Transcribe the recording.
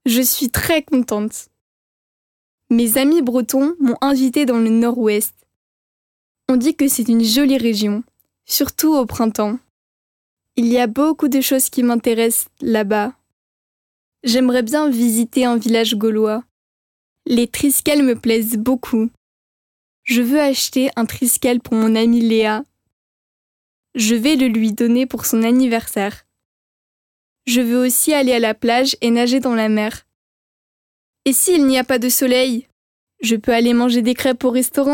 Je suis très contente. Mes amis bretons m'ont invitée dans le nord-ouest. On dit que c'est une jolie région, surtout au printemps. Il y a beaucoup de choses qui m'intéressent là-bas. J'aimerais bien visiter un village gaulois. Les triskells me plaisent beaucoup. Je veux acheter un triskel pour mon amie Léa. Je vais le lui donner pour son anniversaire. Je veux aussi aller à la plage et nager dans la mer. Et s'il n'y a pas de soleil, je peux aller manger des crêpes au restaurant ?